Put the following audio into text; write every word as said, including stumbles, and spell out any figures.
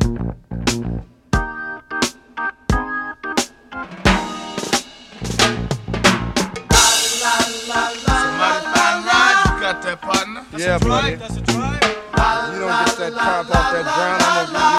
Got that partner? That's yeah, buddy. That's a drive. You don't get that crop off that ground, I'm gonna give you